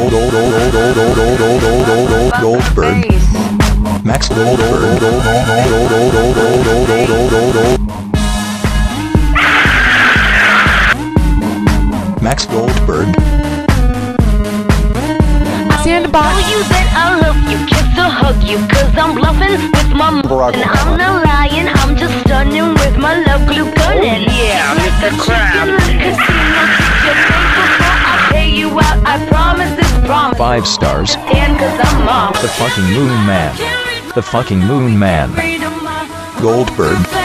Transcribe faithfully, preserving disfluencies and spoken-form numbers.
Goldberg. Max Goldberg. Max Goldberg. I see you in the box. Tell you that I love you, kiss or hug you, cause I'm bluffing with my m- and I'm not lying, I'm just stunning with my love glue gun. And yeah, Mister Crab. I pay you out, I promise this promise. Five stars. Stand cause I'm mom. The fucking Moon Man. The fucking Moon Man. Goldberg.